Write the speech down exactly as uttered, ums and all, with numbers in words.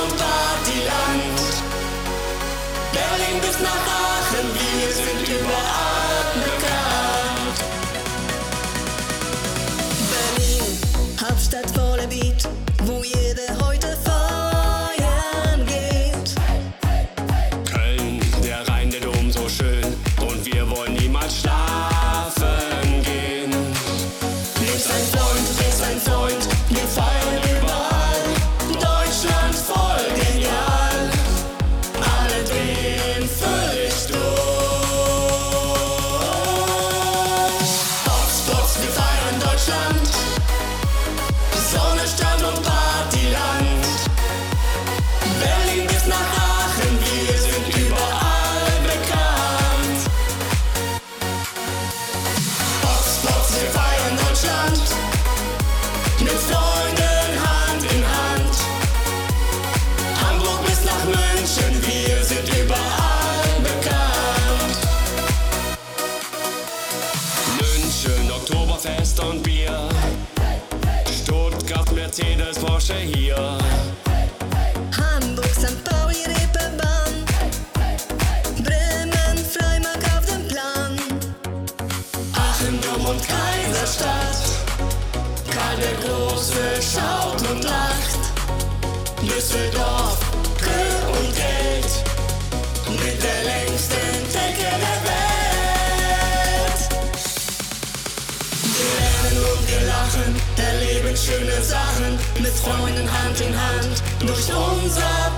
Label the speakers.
Speaker 1: und Partyland. Berlin bis nach Aachen, wir sind überall bekannt.
Speaker 2: Berlin, Hauptstadt voller Beat, wo jeder heute feiern geht.
Speaker 1: Köln, der Rhein, der Dom so schön, und wir wollen niemals schlafen gehen.
Speaker 2: Ist ein Freund, ist ein Freund, wir feiern überall. Deutschland voll genial, alle drehen völlig durch.
Speaker 1: Hotspots, wir feiern Deutschland, Sonne, Strand und Partyland. Berlin bis nach Aachen, wir sind überall bekannt. Hotspots, wir feiern Deutschland, mit Freunden Hand in Hand. Hamburg bis nach München, wir sind überall bekannt. München, Oktoberfest und Bier. Stuttgart, Mercedes, Porsche hier.
Speaker 2: Hamburg, Sankt Pauli, Reeperbahn. Bremen, Freimark auf dem Plan.
Speaker 1: Aachen, Dom und Kaiserstadt. Karl der Große schaut und lacht. Düsseldorf, Köln und Geld, mit der längsten Theke der Welt. Wir lernen und wir lachen, erleben schöne Sachen, mit Freunden Hand in Hand, durch unser